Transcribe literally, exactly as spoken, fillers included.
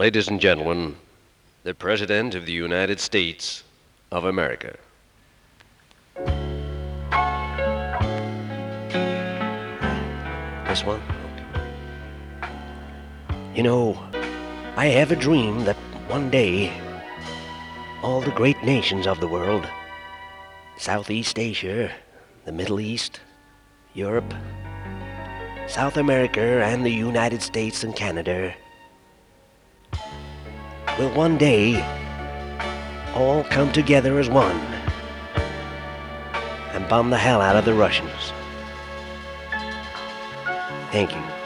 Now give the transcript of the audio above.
Ladies and gentlemen, the President of the United States of America. This one? You know, I have a dream that one day all the great nations of the world, Southeast Asia, the Middle East, Europe, South America, and the United States and Canada, will one day all come together as one and bomb the hell out of the Russians. Thank you.